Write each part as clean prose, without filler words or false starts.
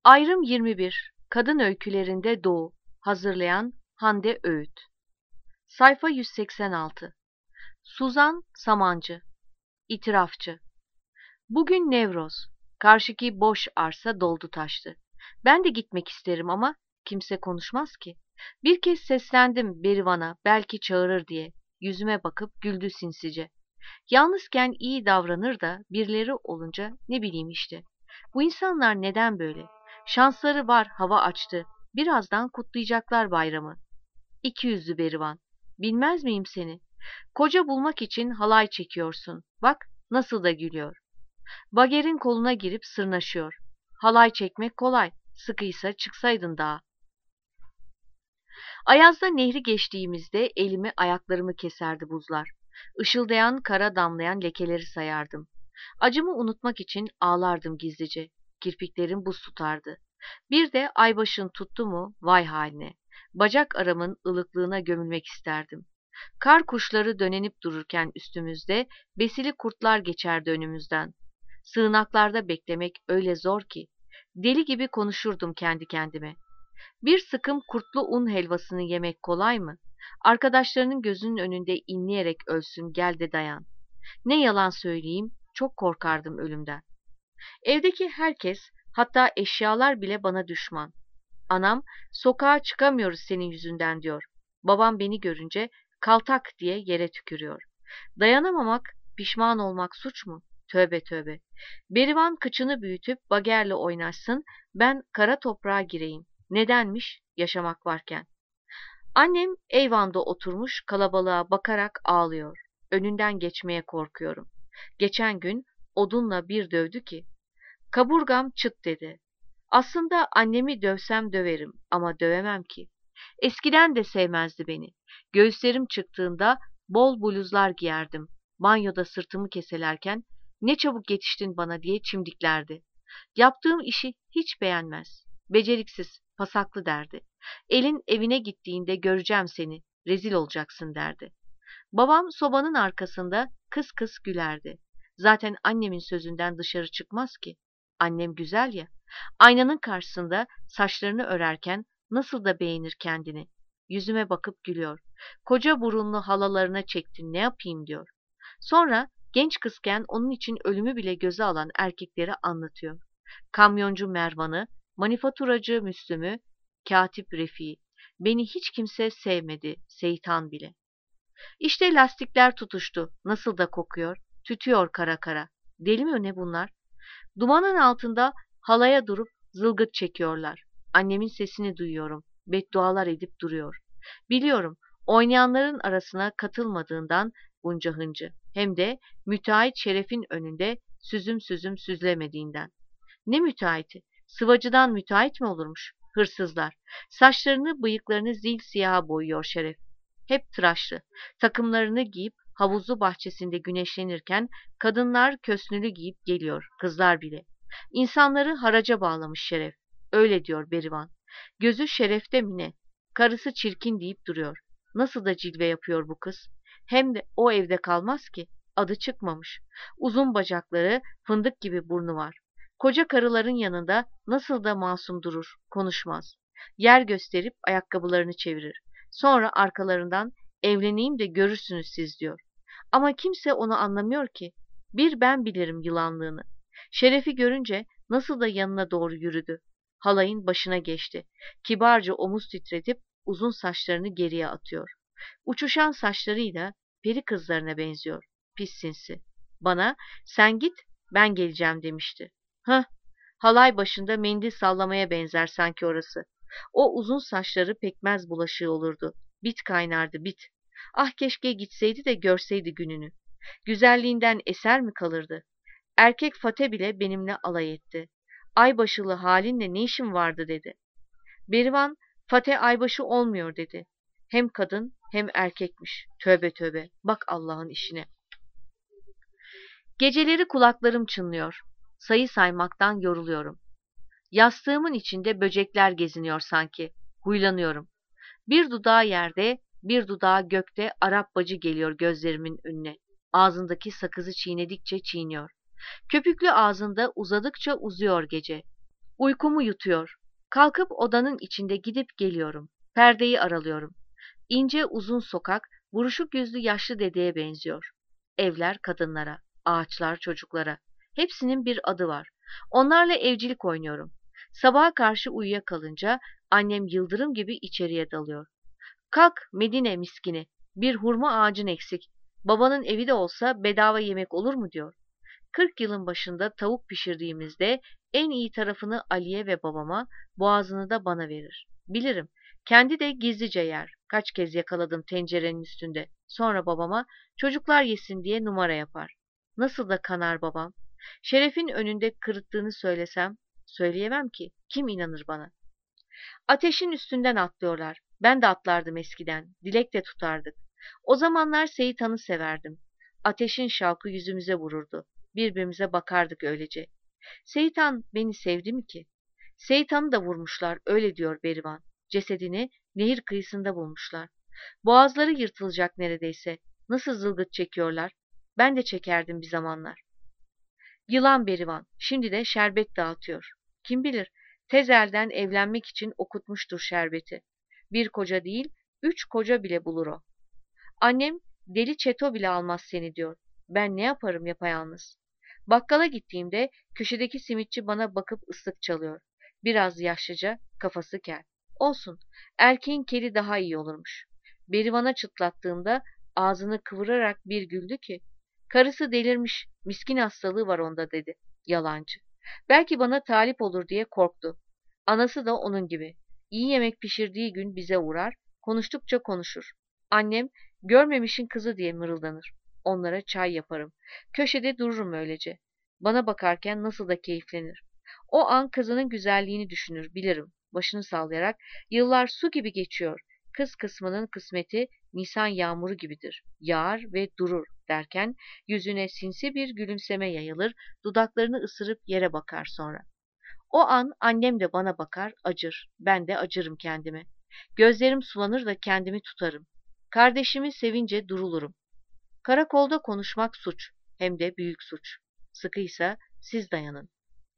Ayrım 21. Kadın öykülerinde Doğu. Hazırlayan Hande Öğüt. Sayfa 186. Suzan Samancı. İtirafçı. Bugün Nevroz. Karşıki boş arsa doldu taştı. Ben de gitmek isterim ama kimse konuşmaz ki. Bir kez seslendim Berivan'a, belki çağırır diye. Yüzüme bakıp güldü sinsice. Yalnızken iyi davranır da birileri olunca ne bileyim işte. Bu insanlar neden böyle? Şansları var, hava açtı. Birazdan kutlayacaklar bayramı. İki yüzlü Berivan. Bilmez miyim seni? Koca bulmak için halay çekiyorsun. Bak nasıl da gülüyor. Bager'in koluna girip sırnaşıyor. Halay çekmek kolay. Sıkıysa çıksaydın daha. Ayaz'da nehri geçtiğimizde elimi ayaklarımı keserdi buzlar. Işıldayan kara damlayan lekeleri sayardım. Acımı unutmak için ağlardım gizlice. Kirpiklerim buz tutardı. Bir de aybaşın tuttu mu vay haline. Bacak aramın ılıklığına gömülmek isterdim. Kar kuşları dönenip dururken üstümüzde besili kurtlar geçerdi önümüzden. Sığınaklarda beklemek öyle zor ki. Deli gibi konuşurdum kendi kendime. Bir sıkım kurtlu un helvasını yemek kolay mı? Arkadaşlarının gözünün önünde inleyerek ölsün gel de dayan. Ne yalan söyleyeyim, çok korkardım ölümden. Evdeki herkes, hatta eşyalar bile bana düşman. Anam, sokağa çıkamıyoruz senin yüzünden diyor. Babam beni görünce kaltak diye yere tükürüyor. Dayanamamak, pişman olmak suç mu? Tövbe tövbe. Berivan kıçını büyütüp bagerle oynaşsın, ben kara toprağa gireyim. Nedenmiş yaşamak varken? Annem eyvanda oturmuş kalabalığa bakarak ağlıyor. Önünden geçmeye korkuyorum. Geçen gün odunla bir dövdü ki. Kaburgam çıt dedi. Aslında annemi dövsem döverim ama dövemem ki. Eskiden de sevmezdi beni. Göğüslerim çıktığında bol bluzlar giyerdim. Banyoda sırtımı keselerken ne çabuk yetiştin bana diye çimdiklerdi. Yaptığım işi hiç beğenmez. Beceriksiz, pasaklı derdi. Elin evine gittiğinde göreceğim seni, rezil olacaksın derdi. Babam sobanın arkasında kıs kıs gülerdi. Zaten annemin sözünden dışarı çıkmaz ki. Annem güzel ya. Aynanın karşısında saçlarını örerken nasıl da beğenir kendini. Yüzüme bakıp gülüyor. Koca burunlu halalarına çektin ne yapayım diyor. Sonra genç kızken onun için ölümü bile göze alan erkekleri anlatıyor. Kamyoncu Mervan'ı, manifaturacı Müslüm'ü, katip Refik'i. Beni hiç kimse sevmedi, Seytan bile. İşte lastikler tutuştu. Nasıl da kokuyor. Tütüyor kara kara. Deli mi ne bunlar? Dumanın altında halaya durup zılgıt çekiyorlar. Annemin sesini duyuyorum. Beddualar edip duruyor. Biliyorum, oynayanların arasına katılmadığından bunca hıncı. Hem de müteahhit Şeref'in önünde süzüm süzüm süzlemediğinden. Ne müteahhiti? Sıvacıdan müteahhit mi olurmuş? Hırsızlar. Saçlarını, bıyıklarını zil siyaha boyuyor Şeref. Hep tıraşlı. Takımlarını giyip havuzlu bahçesinde güneşlenirken kadınlar kösnülü giyip geliyor, kızlar bile. İnsanları haraca bağlamış Şeref. Öyle diyor Berivan. Gözü Şeref'te mi ne? Karısı çirkin deyip duruyor. Nasıl da cilve yapıyor bu kız? Hem de o evde kalmaz ki. Adı çıkmamış. Uzun bacakları, fındık gibi burnu var. Koca karıların yanında nasıl da masum durur, konuşmaz. Yer gösterip ayakkabılarını çevirir. Sonra arkalarından evleneyim de görürsünüz siz diyor. Ama kimse onu anlamıyor ki. Bir ben bilirim yılanlığını. Şeref'i görünce nasıl da yanına doğru yürüdü. Halayın başına geçti. Kibarca omuz titretip uzun saçlarını geriye atıyor. Uçuşan saçlarıyla peri kızlarına benziyor. Pis sinsi. Bana sen git ben geleceğim demişti. Hıh, halay başında mendil sallamaya benzer sanki orası. O uzun saçları pekmez bulaşığı olurdu. Bit kaynardı bit. Ah keşke gitseydi de görseydi gününü. Güzelliğinden eser mi kalırdı? Erkek Fate bile benimle alay etti. Aybaşılı halinle ne işin vardı dedi. Berivan, Fate aybaşı olmuyor dedi. Hem kadın hem erkekmiş. Tövbe tövbe, bak Allah'ın işine. Geceleri kulaklarım çınlıyor. Sayı saymaktan yoruluyorum. Yastığımın içinde böcekler geziniyor sanki. Huylanıyorum. Bir dudağı yerde, bir dudağı gökte Arap bacı geliyor gözlerimin önüne. Ağzındaki sakızı çiğnedikçe çiğniyor. Köpüklü ağzında uzadıkça uzuyor gece. Uykumu yutuyor. Kalkıp odanın içinde gidip geliyorum. Perdeyi aralıyorum. İnce uzun sokak, buruşuk yüzlü yaşlı dedeye benziyor. Evler kadınlara, ağaçlar çocuklara. Hepsinin bir adı var. Onlarla evcilik oynuyorum. Sabaha karşı uyuyakalınca annem yıldırım gibi içeriye dalıyor. Kalk Medine miskini, bir hurma ağacın eksik. Babanın evi de olsa bedava yemek olur mu diyor. 40 yılın başında tavuk pişirdiğimizde en iyi tarafını Ali'ye ve babama, boğazını da bana verir. Bilirim. Kendi de gizlice yer. Kaç kez yakaladım tencerenin üstünde. Sonra babama çocuklar yesin diye numara yapar. Nasıl da kanar babam. Şeref'in önünde kırıttığını söylesem, söyleyemem ki. Kim inanır bana? Ateşin üstünden atlıyorlar. Ben de atlardım eskiden. Dilek de tutardık. O zamanlar Seyit Han'ı severdim. Ateşin şavkı yüzümüze vururdu. Birbirimize bakardık öylece. Seyit Han beni sevdi mi ki? Seyit Han'ı da vurmuşlar, öyle diyor Berivan. Cesedini nehir kıyısında bulmuşlar. Boğazları yırtılacak neredeyse. Nasıl zılgıt çekiyorlar. Ben de çekerdim bir zamanlar. Yılan Berivan, şimdi de şerbet dağıtıyor. Kim bilir, tez elden evlenmek için okutmuştur şerbeti. Bir koca değil, 3 koca bile bulur o. Annem, deli çeto bile almaz seni diyor. Ben ne yaparım yapayalnız. Bakkala gittiğimde köşedeki simitçi bana bakıp ıslık çalıyor. Biraz yaşlıca, kafası kel. Olsun, erkeğin keli daha iyi olurmuş. Berivan'a çıtlattığımda ağzını kıvırarak bir güldü ki, karısı delirmiş, miskin hastalığı var onda dedi. Yalancı. Belki bana talip olur diye korktu. Anası da onun gibi. İyi yemek pişirdiği gün bize uğrar, konuştukça konuşur. Annem, görmemişin kızı diye mırıldanır. Onlara çay yaparım. Köşede dururum öylece. Bana bakarken nasıl da keyiflenir. O an kızının güzelliğini düşünür, bilirim. Başını sallayarak, yıllar su gibi geçiyor. Kız kısmının kısmeti Nisan yağmuru gibidir. Yağar ve durur derken yüzüne sinsi bir gülümseme yayılır, dudaklarını ısırıp yere bakar sonra. O an annem de bana bakar, acır. Ben de acırım kendime. Gözlerim sulanır da kendimi tutarım. Kardeşimi sevince durulurum. Karakolda konuşmak suç, hem de büyük suç. Sıkıysa siz dayanın.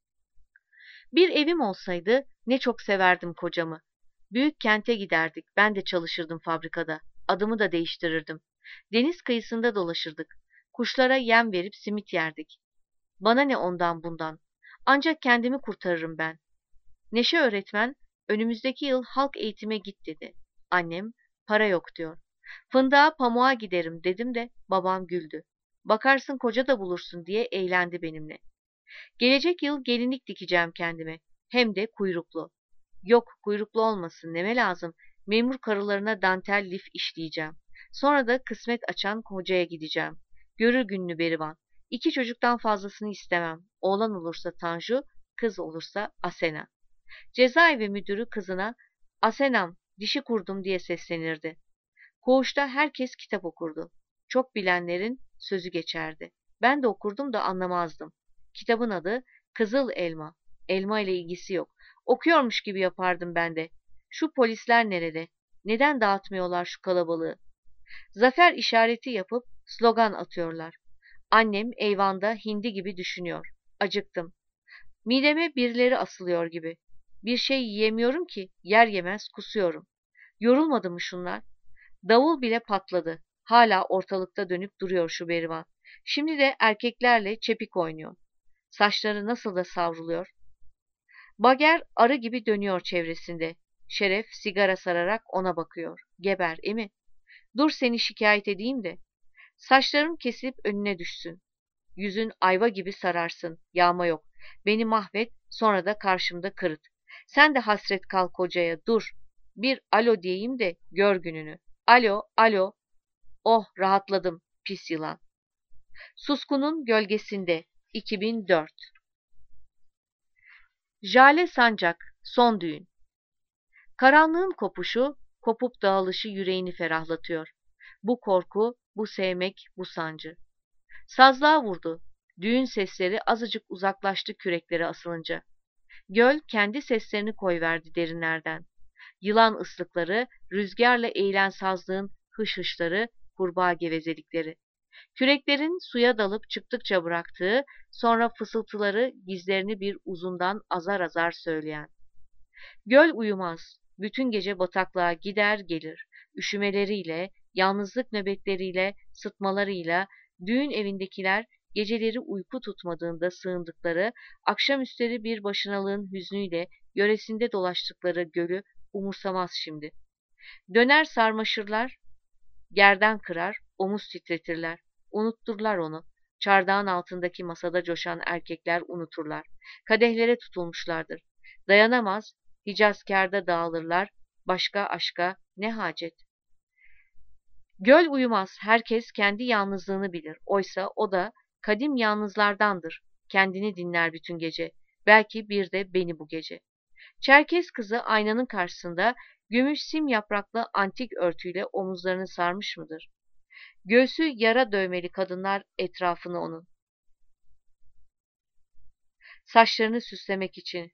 Bir evim olsaydı ne çok severdim kocamı. Büyük kente giderdik, ben de çalışırdım fabrikada. Adımı da değiştirirdim. Deniz kıyısında dolaşırdık. Kuşlara yem verip simit yerdik. Bana ne ondan bundan. Ancak kendimi kurtarırım ben. Neşe öğretmen, önümüzdeki yıl halk eğitime git dedi. Annem, para yok diyor. Fındığa pamuğa giderim dedim de babam güldü. Bakarsın koca da bulursun diye eğlendi benimle. Gelecek yıl gelinlik dikeceğim kendime. Hem de kuyruklu. Yok kuyruklu olmasın neme lazım. Memur karılarına dantel lif işleyeceğim. Sonra da kısmet açan kocaya gideceğim. Görür gününü Berivan. 2 çocuktan fazlasını istemem. Oğlan olursa Tanju, kız olursa Asena. Cezaevi müdürü kızına Asenam dişi kurdum diye seslenirdi. Koğuşta herkes kitap okurdu. Çok bilenlerin sözü geçerdi. Ben de okurdum da anlamazdım. Kitabın adı Kızıl Elma. Elma ile ilgisi yok. Okuyormuş gibi yapardım ben de. Şu polisler nerede? Neden dağıtmıyorlar şu kalabalığı? Zafer işareti yapıp slogan atıyorlar. Annem eyvanda hindi gibi düşünüyor. Acıktım. Mideme birileri asılıyor gibi. Bir şey yiyemiyorum ki yer yemez kusuyorum. Yorulmadı mı şunlar? Davul bile patladı. Hala ortalıkta dönüp duruyor şu Berivan. Şimdi de erkeklerle çepik oynuyor. Saçları nasıl da savruluyor. Bager arı gibi dönüyor çevresinde. Şeref sigara sararak ona bakıyor. Geber, emi. Dur seni şikayet edeyim de. Saçlarım kesilip önüne düşsün. Yüzün ayva gibi sararsın. Yağma yok. Beni mahvet, sonra da karşımda kırıt. Sen de hasret kal kocaya, dur. Bir alo diyeyim de gör gününü. Alo, alo. Oh, rahatladım, pis yılan. Suskunun Gölgesinde 2004. Jale Sancak, son düğün. Karanlığın kopuşu, kopup dağılışı yüreğini ferahlatıyor. Bu korku, bu sevmek, bu sancı. Sazlığa vurdu. Düğün sesleri azıcık uzaklaştı kürekleri asılınca. Göl kendi seslerini koyverdi derinlerden. Yılan ıslıkları, rüzgarla eğilen sazlığın hış hışları, kurbağa gevezelikleri. Küreklerin suya dalıp çıktıkça bıraktığı, sonra fısıltıları gizlerini bir uzundan azar azar söyleyen. Göl uyumaz, bütün gece bataklığa gider gelir, üşümeleriyle, yalnızlık nöbetleriyle, sıtmalarıyla, düğün evindekiler geceleri uyku tutmadığında sığındıkları, akşamüstleri bir başınalığın hüznüyle yöresinde dolaştıkları gölü umursamaz şimdi. Döner sarmaşırlar, gerden kırar, omuz titretirler. Unutturlar onu. Çardağın altındaki masada coşan erkekler unuturlar. Kadehlere tutulmuşlardır. Dayanamaz, Hicazkârda dağılırlar. Başka aşka ne hacet? Göl uyumaz, herkes kendi yalnızlığını bilir. Oysa o da kadim yalnızlardandır. Kendini dinler bütün gece. Belki bir de beni bu gece. Çerkez kızı aynanın karşısında gümüş sim yapraklı antik örtüyle omuzlarını sarmış mıdır? Göğsü yara dövmeli kadınlar etrafını onun. Saçlarını süslemek için.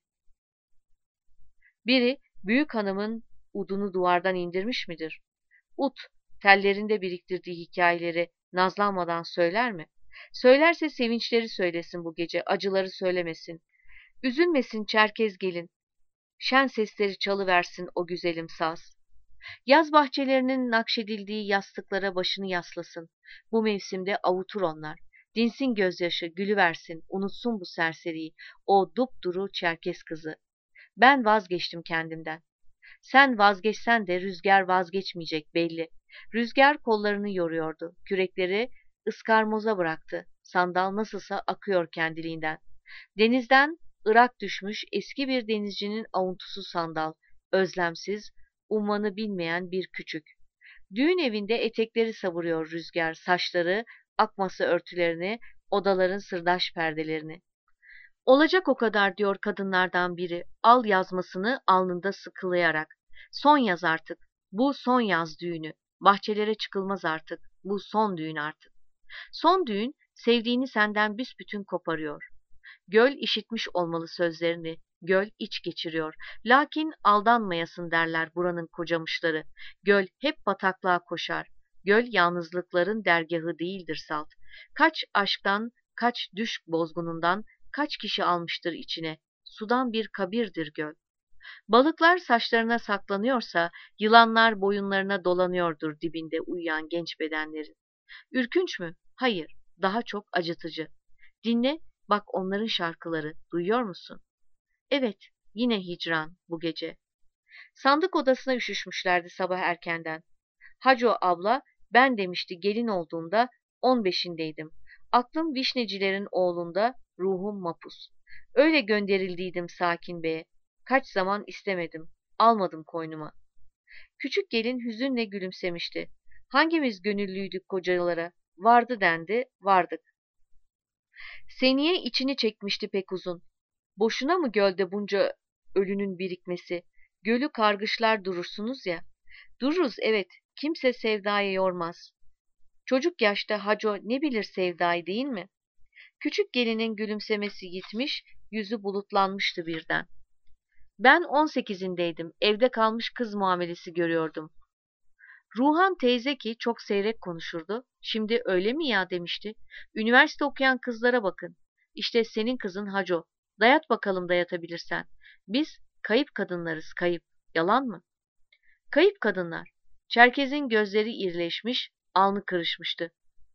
Biri büyük hanımın udunu duvardan indirmiş midir? Ut, tellerinde biriktirdiği hikayeleri nazlanmadan söyler mi? Söylerse sevinçleri söylesin bu gece, acıları söylemesin. Üzülmesin Çerkez gelin, şen sesleri çalıversin o güzelim saz. Yaz bahçelerinin nakşedildiği yastıklara başını yaslasın. Bu mevsimde avutur onlar. Dinsin gözyaşı, gülüversin, unutsun bu serseriyi, o dupduru Çerkez kızı. Ben vazgeçtim kendimden. Sen vazgeçsen de rüzgar vazgeçmeyecek belli. Rüzgar kollarını yoruyordu, kürekleri ıskarmoza bıraktı. Sandal nasılsa akıyor kendiliğinden. Denizden ırak düşmüş eski bir denizcinin avuntusu sandal, özlemsiz, ummanı bilmeyen bir küçük. Düğün evinde etekleri savuruyor rüzgar, saçları, akması örtülerini, odaların sırdaş perdelerini. Olacak o kadar diyor kadınlardan biri, al yazmasını alnında sıkılayarak. Son yaz artık, bu son yaz düğünü, bahçelere çıkılmaz artık, bu son düğün artık. Son düğün, sevdiğini senden büsbütün koparıyor. Göl işitmiş olmalı sözlerini, göl iç geçiriyor. Lakin aldanmayasın derler buranın kocamışları. Göl hep bataklığa koşar. Göl yalnızlıkların dergahı değildir salt. Kaç aşktan, kaç düş bozgunundan, kaç kişi almıştır içine. Sudan bir kabirdir göl. Balıklar saçlarına saklanıyorsa, yılanlar boyunlarına dolanıyordur dibinde uyuyan genç bedenlerin. Ürkünç mü? Hayır, daha çok acıtıcı. Dinle, bak onların şarkıları, duyuyor musun? Evet, yine hicran bu gece. Sandık odasına üşüşmüşlerdi sabah erkenden. Haco abla, ben demişti gelin olduğumda 15'indeydim. Aklım vişnecilerin oğlunda, ruhum mapus. Öyle gönderildiydim Sakin Bey'e. Kaç zaman istemedim, almadım koynuma. Küçük gelin hüzünle gülümsemişti. Hangimiz gönüllüydük kocalara? Vardı dendi, vardık. Seniye içini çekmişti pek uzun. Boşuna mı gölde bunca ölünün birikmesi? Gölü kargışlar durursunuz ya. Dururuz evet, kimse sevdayı yormaz. Çocuk yaşta Haco ne bilir sevdayı değil mi? Küçük gelinin gülümsemesi gitmiş, yüzü bulutlanmıştı birden. Ben 18'indeydim, evde kalmış kız muamelesi görüyordum. Ruhan teyze ki çok seyrek konuşurdu. Şimdi öyle mi ya demişti. Üniversite okuyan kızlara bakın. İşte senin kızın Haco. Dayat bakalım dayatabilirsen. Biz kayıp kadınlarız, kayıp. Yalan mı? Kayıp kadınlar. Çerkez'in gözleri irileşmiş, alnı kırışmıştı.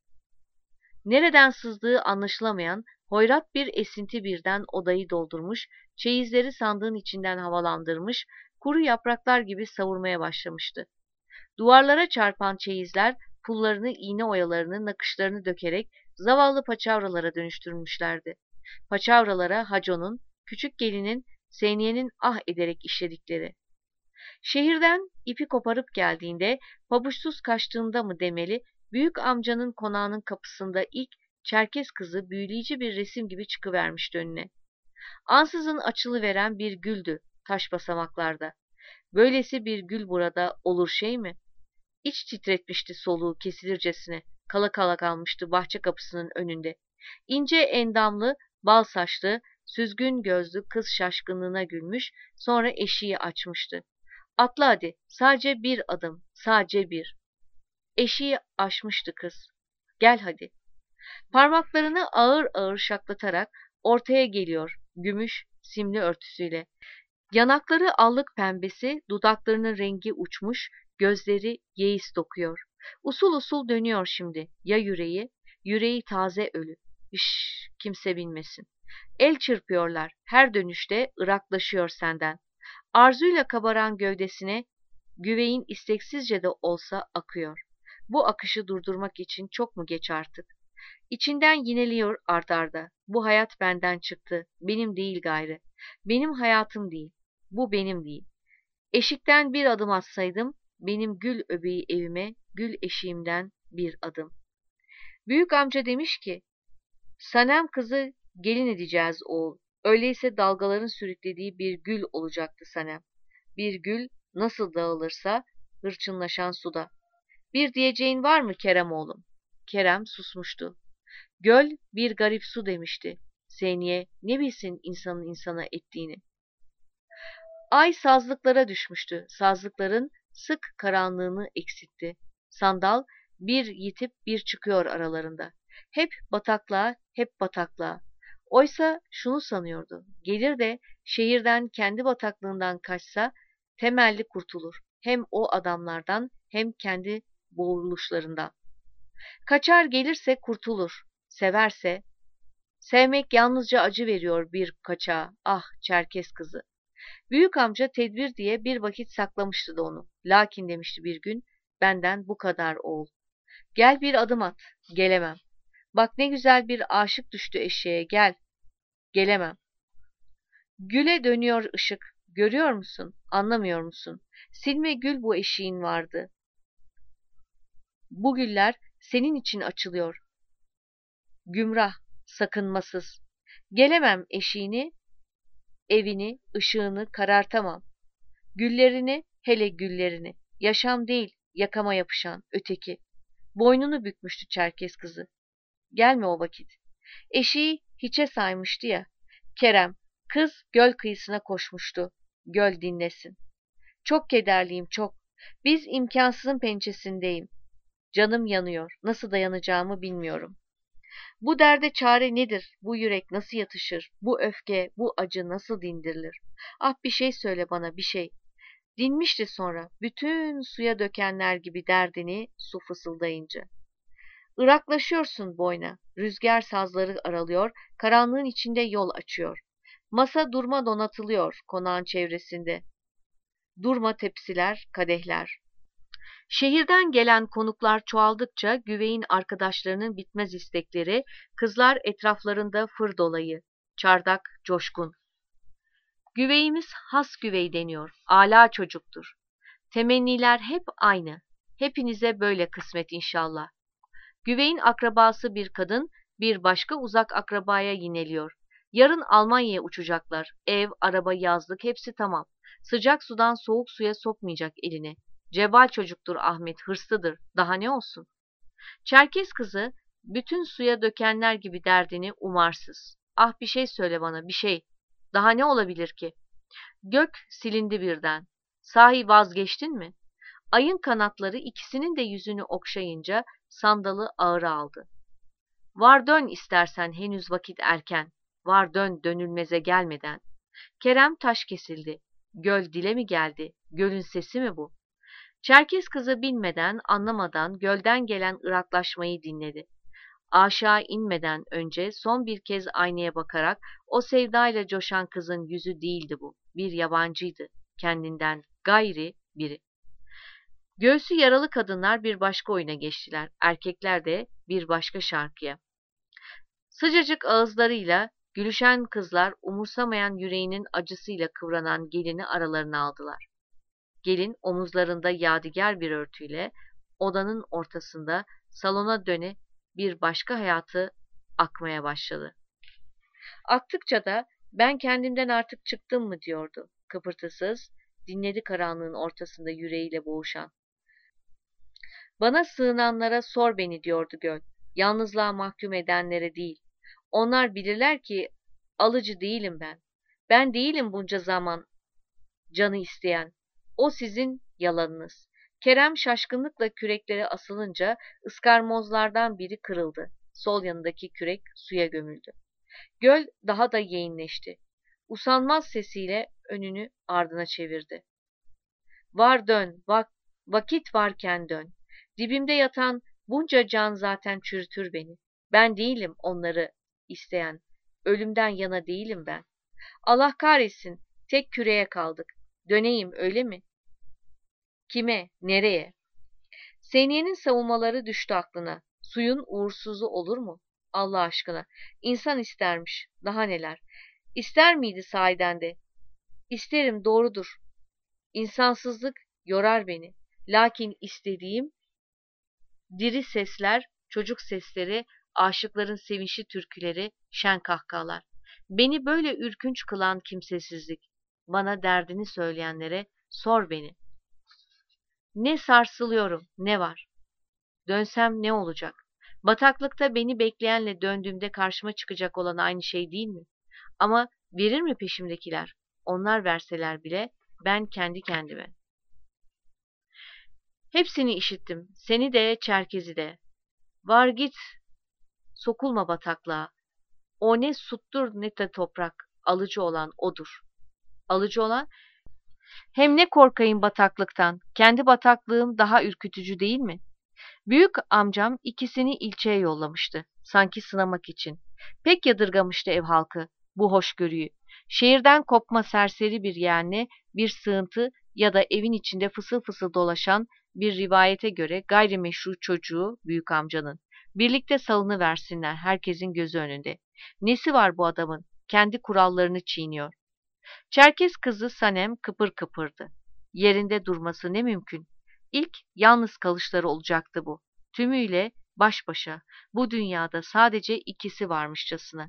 Nereden sızdığı anlaşılamayan hoyrat bir esinti birden odayı doldurmuş, çeyizleri sandığın içinden havalandırmış, kuru yapraklar gibi savurmaya başlamıştı. Duvarlara çarpan çeyizler pullarını, iğne oyalarını, nakışlarını dökerek zavallı paçavralara dönüştürmüşlerdi. Paçavralara Haco'nun, küçük gelinin, Seniye'nin ah ederek işledikleri. Şehirden ipi koparıp geldiğinde, pabuçsuz kaçtığında mı demeli, büyük amcanın konağının kapısında ilk Çerkez kızı büyüleyici bir resim gibi çıkıvermişti önüne. Ansızın açılıveren bir güldü taş basamaklarda. Böylesi bir gül burada olur şey mi? İç titretmişti soluğu kesilircesine, kala kala kalmıştı bahçe kapısının önünde. İnce endamlı, bal saçlı, süzgün gözlü kız şaşkınlığına gülmüş, sonra eşiği açmıştı. Atla hadi, sadece bir adım, sadece bir. Eşiği aşmıştı kız. Gel hadi. Parmaklarını ağır ağır şaklatarak ortaya geliyor gümüş simli örtüsüyle. Yanakları allık pembesi, dudaklarının rengi uçmuş, gözleri yeis dokuyor. Usul usul dönüyor şimdi. Ya yüreği? Yüreği taze ölü. Kimse bilmesin. El çırpıyorlar. Her dönüşte ıraklaşıyor senden. Arzuyla kabaran gövdesine güveyin isteksizce de olsa akıyor. Bu akışı durdurmak için çok mu geç artık? İçinden yineliyor art arda. Bu hayat benden çıktı. Benim değil gayrı. Benim hayatım değil. Bu benim değil. Eşikten bir adım atsaydım, benim gül öbeği evime, gül eşiğimden bir adım. Büyük amca demiş ki, Sanem kızı gelin edeceğiz oğul. Öyleyse dalgaların sürüklediği bir gül olacaktı Sanem. Bir gül nasıl dağılırsa hırçınlaşan suda. Bir diyeceğin var mı Kerem oğlum? Kerem susmuştu. Göl bir garip su demişti. Seniye ne bilsin insanın insana ettiğini. Ay sazlıklara düşmüştü. Sazlıkların sık karanlığını eksitti. Sandal bir yitip bir çıkıyor aralarında. Hep bataklığa, hep bataklığa. Oysa şunu sanıyordu. Gelir de şehirden kendi bataklığından kaçsa temelli kurtulur. Hem o adamlardan hem kendi boğuluşlarından. Kaçar gelirse kurtulur. Severse, sevmek yalnızca acı veriyor bir kaçağa. Ah Çerkes kızı. Büyük amca tedbir diye bir vakit saklamıştı da onu. Lakin demişti bir gün, benden bu kadar oğul. Gel bir adım at. Gelemem. Bak ne güzel bir aşık düştü eşeğe, gel. Gelemem. Güle dönüyor ışık. Görüyor musun? Anlamıyor musun? Silme gül bu eşiğin vardı. Bu güller senin için açılıyor. Gümrah, sakınmasız. Gelemem eşiğini, evini, ışığını karartamam. Güllerini, hele güllerini. Yaşam değil, yakama yapışan, öteki. Boynunu bükmüştü Çerkes kızı. Gelme o vakit. Eşiği hiçe saymıştı ya. Kerem, kız göl kıyısına koşmuştu. Göl dinlesin. Çok kederliyim, çok. Biz imkansızın pençesindeyim. Canım yanıyor. Nasıl dayanacağımı bilmiyorum. Bu derde çare nedir? Bu yürek nasıl yatışır? Bu öfke, bu acı nasıl dindirilir? Ah bir şey söyle bana, bir şey. Dinmişti sonra, bütün suya dökenler gibi derdini su fısıldayınca. Iraklaşıyorsun boyna, rüzgar sazları aralıyor, karanlığın içinde yol açıyor. Masa durma donatılıyor konağın çevresinde. Durma tepsiler, kadehler. Şehirden gelen konuklar çoğaldıkça güveyin arkadaşlarının bitmez istekleri, kızlar etraflarında fır dolayı, çardak, coşkun. Güveyimiz has güvey deniyor, âlâ çocuktur. Temenniler hep aynı. Hepinize böyle kısmet inşallah. Güveyin akrabası bir kadın, bir başka uzak akrabaya yineliyor. Yarın Almanya'ya uçacaklar. Ev, araba, yazlık hepsi tamam. Sıcak sudan soğuk suya sokmayacak elini. Cebal çocuktur Ahmet, hırslıdır. Daha ne olsun? Çerkes kızı, bütün suya dökenler gibi derdini umarsız. Ah bir şey söyle bana, bir şey. Daha ne olabilir ki? Gök silindi birden. Sahi vazgeçtin mi? Ayın kanatları ikisinin de yüzünü okşayınca sandalı ağır aldı. Var dön istersen henüz vakit erken. Var dön dönülmeze gelmeden. Kerem taş kesildi. Göl dile mi geldi? Gölün sesi mi bu? Çerkes kızı bilmeden, anlamadan gölden gelen ıraklaşmayı dinledi. Aşağı inmeden önce son bir kez aynaya bakarak o sevdayla coşan kızın yüzü değildi bu. Bir yabancıydı. Kendinden gayri biri. Göğsü yaralı kadınlar bir başka oyuna geçtiler. Erkekler de bir başka şarkıya. Sıcacık ağızlarıyla gülüşen kızlar umursamayan yüreğinin acısıyla kıvranan gelini aralarına aldılar. Gelin omuzlarında yadigar bir örtüyle odanın ortasında salona döne bir başka hayatı akmaya başladı. Aktıkça da ben kendimden artık çıktım mı diyordu. Kıpırtısız, dinledi karanlığın ortasında yüreğiyle boğuşan. Bana sığınanlara sor beni diyordu göl. Yalnızlığa mahkum edenlere değil. Onlar bilirler ki alıcı değilim ben. Ben değilim bunca zaman canı isteyen. O sizin yalanınız. Kerem şaşkınlıkla küreklere asılınca ıskarmozlardan biri kırıldı. Sol yanındaki kürek suya gömüldü. Göl daha da yeğinleşti. Usanmaz sesiyle önünü ardına çevirdi. Var dön, vakit varken dön. Dibimde yatan bunca can zaten çürütür beni. Ben değilim onları isteyen. Ölümden yana değilim ben. Allah kahretsin, tek küreye kaldık. Döneyim öyle mi? Kime, nereye? Seniye'nin savunmaları düştü aklına. Suyun uğursuzu olur mu? Allah aşkına. İnsan istermiş. Daha neler. İster miydi sahiden de? İsterim, doğrudur. İnsansızlık yorar beni. Lakin istediğim diri sesler, çocuk sesleri, aşıkların sevinçli türküleri, şen kahkahalar. Beni böyle ürkünç kılan kimsesizlik. Bana derdini söyleyenlere sor beni. Ne sarsılıyorum, ne var? Dönsem ne olacak? Bataklıkta beni bekleyenle döndüğümde karşıma çıkacak olan aynı şey değil mi? Ama verir mi peşimdekiler? Onlar verseler bile ben kendi kendime. Hepsini işittim. Seni de, Çerkez'i de. Var git, sokulma bataklığa. O ne suttur ne de toprak. Alıcı olan odur. Alıcı olan, hem ne korkayım bataklıktan. Kendi bataklığım daha ürkütücü değil mi? Büyük amcam ikisini ilçeye yollamıştı. Sanki sınamak için. Pek yadırgamıştı ev halkı bu hoşgörüyü. Şehirden kopma serseri bir yeğenle bir sığıntı ya da evin içinde fısıl fısıl dolaşan bir rivayete göre gayrimeşru çocuğu büyük amcanın. Birlikte salınıversinler herkesin gözü önünde. Nesi var bu adamın? Kendi kurallarını çiğniyor. Çerkez kızı Sanem kıpır kıpırdı. Yerinde durması ne mümkün. İlk yalnız kalışları olacaktı bu. Tümüyle baş başa, bu dünyada sadece ikisi varmışçasına.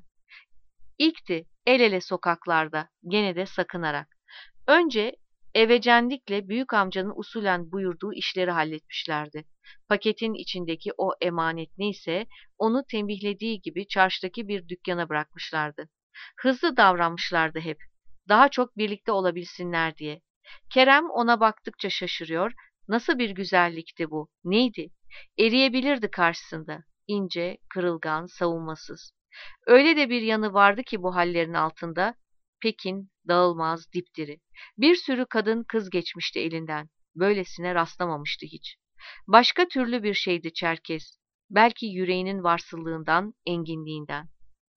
İlkti el ele sokaklarda, gene de sakınarak. Önce evecenlikle büyük amcanın usulen buyurduğu işleri halletmişlerdi. Paketin içindeki o emanet neyse onu tembihlediği gibi çarşıdaki bir dükkana bırakmışlardı. Hızlı davranmışlardı hep. Daha çok birlikte olabilsinler diye. Kerem ona baktıkça şaşırıyor. Nasıl bir güzellikti bu? Neydi? Eriyebilirdi karşısında. İnce, kırılgan, savunmasız. Öyle de bir yanı vardı ki bu hallerin altında. Pekin, dağılmaz, dipdiri. Bir sürü kadın kız geçmişti elinden. Böylesine rastlamamıştı hiç. Başka türlü bir şeydi Çerkez. Belki yüreğinin varsıllığından, enginliğinden.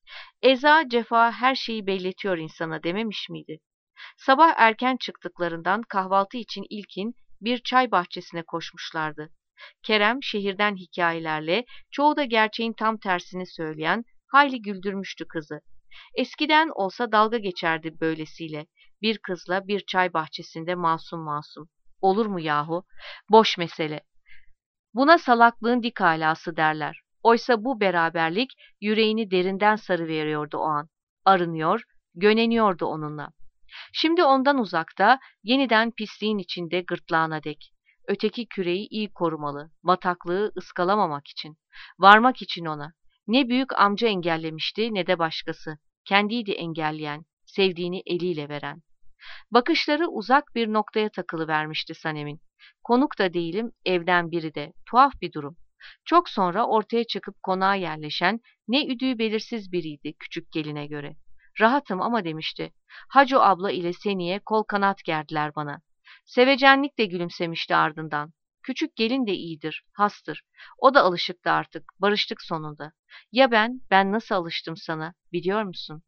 Eza, cefa her şeyi belletiyor insana dememiş miydi? Sabah erken çıktıklarından kahvaltı için ilkin bir çay bahçesine koşmuşlardı. Kerem şehirden hikayelerle, çoğu da gerçeğin tam tersini söyleyen, hayli güldürmüştü kızı. Eskiden olsa dalga geçerdi böylesiyle. Bir kızla bir çay bahçesinde masum masum. Olur mu yahu? Boş mesele. Buna salaklığın dik alası derler. Oysa bu beraberlik yüreğini derinden sarıveriyordu o an. Arınıyor, göneniyordu onunla. Şimdi ondan uzakta, yeniden pisliğin içinde gırtlağına dek. Öteki küreyi iyi korumalı, bataklığı ıskalamamak için. Varmak için ona. Ne büyük amca engellemişti ne de başkası. Kendiydi engelleyen, sevdiğini eliyle veren. Bakışları uzak bir noktaya takılıvermişti Sanem'in. Konuk da değilim, evden biri de. Tuhaf bir durum. Çok sonra ortaya çıkıp konağa yerleşen, ne üdüğü belirsiz biriydi küçük geline göre. Rahatım ama demişti. Haco abla ile Seniye kol kanat gerdiler bana. Sevecenlik de gülümsemişti ardından. Küçük gelin de iyidir, hastır. O da alışıktı artık, barıştık sonunda. Ya ben nasıl alıştım sana, biliyor musun?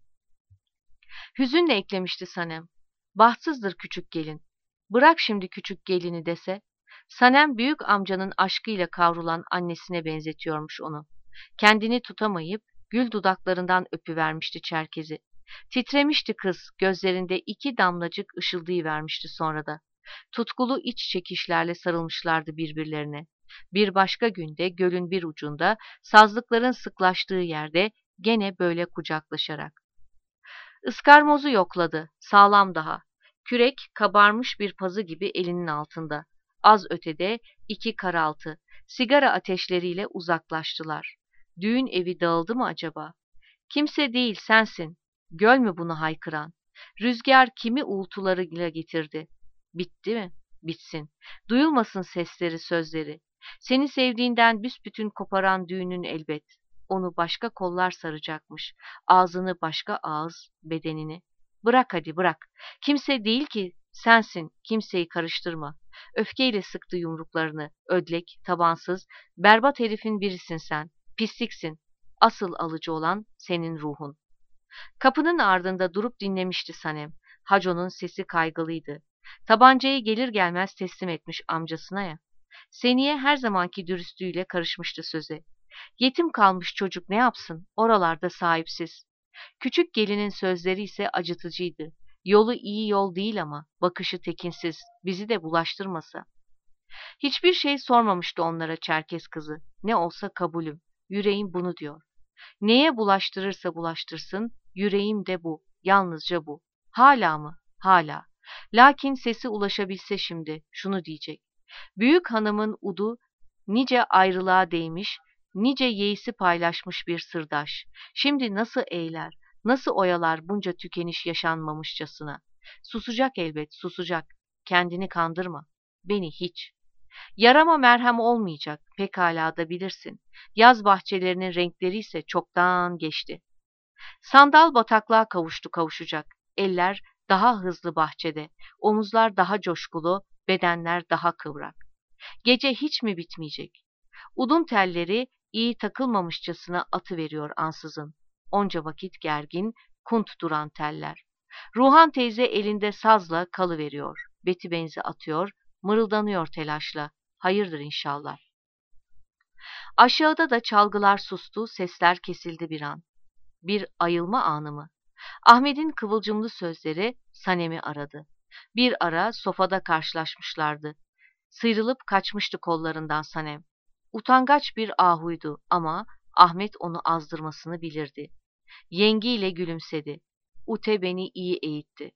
Hüzünle eklemişti Sanem. Bahtsızdır küçük gelin. Bırak şimdi küçük gelini dese. Sanem büyük amcanın aşkıyla kavrulan annesine benzetiyormuş onu. Kendini tutamayıp gül dudaklarından öpüvermişti Çerkez'i. Titremişti kız, gözlerinde iki damlacık ışıldayıvermişti sonra da. Tutkulu iç çekişlerle sarılmışlardı birbirlerine. Bir başka günde gölün bir ucunda, sazlıkların sıklaştığı yerde gene böyle kucaklaşarak. Iskarmozu yokladı, sağlam daha. Kürek kabarmış bir pazı gibi elinin altında. Az ötede iki karaltı, sigara ateşleriyle uzaklaştılar. Düğün evi dağıldı mı acaba? Kimse değil sensin. Göl mü bunu haykıran? Rüzgar kimi uğultularıyla getirdi? Bitti mi? Bitsin. Duyulmasın sesleri, sözleri. Seni sevdiğinden büsbütün koparan düğünün elbet. Onu başka kollar saracakmış. Ağzını başka ağız, bedenini. Bırak hadi bırak. Kimse değil ki, sensin. Kimseyi karıştırma. Öfkeyle sıktı yumruklarını. Ödlek, tabansız, berbat herifin birisin sen. Pisliksin. Asıl alıcı olan senin ruhun. Kapının ardında durup dinlemişti Sanem. Haco'nun sesi kaygılıydı. Tabancayı gelir gelmez teslim etmiş amcasına ya. Seniye her zamanki dürüstlüğüyle karışmıştı söze. Yetim kalmış çocuk ne yapsın? Oralarda sahipsiz. Küçük gelinin sözleri ise acıtıcıydı. Yolu iyi yol değil ama bakışı tekinsiz. Bizi de bulaştırmasa. Hiçbir şey sormamıştı onlara Çerkez kızı. Ne olsa kabulüm. Yüreğim bunu diyor. Neye bulaştırırsa bulaştırsın, yüreğim de bu, yalnızca bu. Hala mı? Hala. Lakin sesi ulaşabilse şimdi, şunu diyecek. Büyük hanımın udu nice ayrılığa değmiş, nice yeisi paylaşmış bir sırdaş. Şimdi nasıl eğler, nasıl oyalar bunca tükeniş yaşanmamışçasına. Susacak elbet, susacak. Kendini kandırma. Beni hiç. Yarama merhem olmayacak, pekala da bilirsin. Yaz bahçelerinin renkleri ise çoktan geçti. Sandal bataklığa kavuştu kavuşacak. Eller daha hızlı bahçede, omuzlar daha coşkulu, bedenler daha kıvrak. Gece hiç mi bitmeyecek? Udun telleri iyi takılmamışçasına atıveriyor ansızın. Onca vakit gergin, kunt duran teller. Ruhan teyze elinde sazla kalıveriyor. Beti benzi atıyor, mırıldanıyor telaşla. Hayırdır inşallah. Aşağıda da çalgılar sustu, sesler kesildi bir an. Bir ayılma anı mı? Ahmet'in kıvılcımlı sözleri Sanem'i aradı. Bir ara sofada karşılaşmışlardı. Sıyrılıp kaçmıştı kollarından Sanem. Utangaç bir ahuydu ama Ahmet onu azdırmasını bilirdi. Yengiyle gülümsedi. Ute beni iyi eğitti.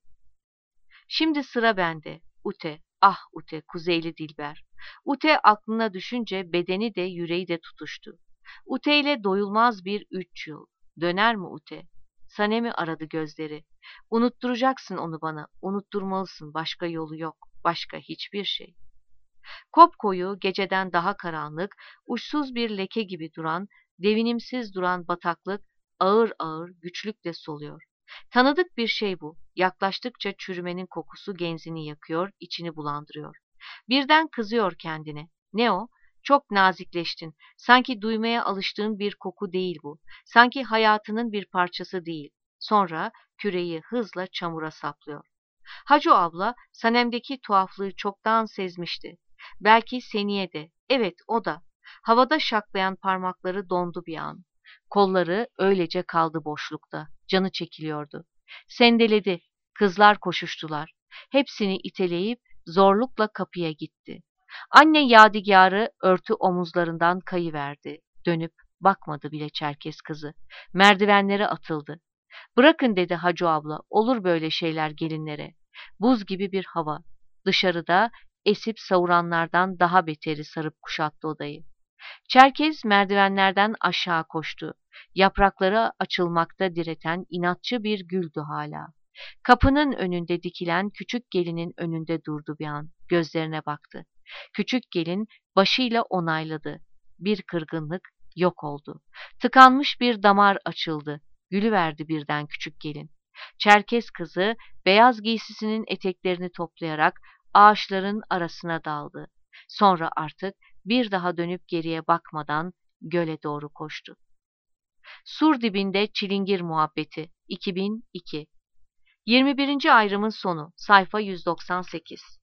Şimdi sıra bende. Ute, ah Ute, Kuzeyli Dilber. Ute aklına düşünce bedeni de yüreği de tutuştu. Ute ile doyulmaz bir 3 yıl. Döner mi Ute? Sanem'i aradı gözleri. Unutturacaksın onu bana, unutturmalısın, başka yolu yok, başka hiçbir şey. Kopkoyu, geceden daha karanlık, uçsuz bir leke gibi duran, devinimsiz duran bataklık ağır ağır güçlükle soluyor. Tanıdık bir şey bu. Yaklaştıkça çürümenin kokusu genzini yakıyor, içini bulandırıyor. Birden kızıyor kendine. Ne o? Çok nazikleştin. Sanki duymaya alıştığın bir koku değil bu. Sanki hayatının bir parçası değil. Sonra küreği hızla çamura saplıyor. Hacı abla Sanem'deki tuhaflığı çoktan sezmişti. Belki Seniye de. Evet o da. Havada şaklayan parmakları dondu bir an. Kolları öylece kaldı boşlukta. Canı çekiliyordu. Sendeledi. Kızlar koşuştular. Hepsini iteleyip zorlukla kapıya gitti. Anne yadigarı örtü omuzlarından kayıverdi. Dönüp bakmadı bile Çerkez kızı. Merdivenlere atıldı. Bırakın dedi Hacı abla, olur böyle şeyler gelinlere. Buz gibi bir hava. Dışarıda esip savuranlardan daha beteri sarıp kuşattı odayı. Çerkez merdivenlerden aşağı koştu. Yaprakları açılmakta direten inatçı bir güldü hala. Kapının önünde dikilen küçük gelinin önünde durdu bir an. Gözlerine baktı. Küçük gelin başıyla onayladı. Bir kırgınlık yok oldu. Tıkanmış bir damar açıldı. Gülüverdi birden küçük gelin. Çerkez kızı beyaz giysisinin eteklerini toplayarak ağaçların arasına daldı. Sonra artık bir daha dönüp geriye bakmadan göle doğru koştu. Sur dibinde çilingir muhabbeti 2002 21. ayrımın sonu sayfa 198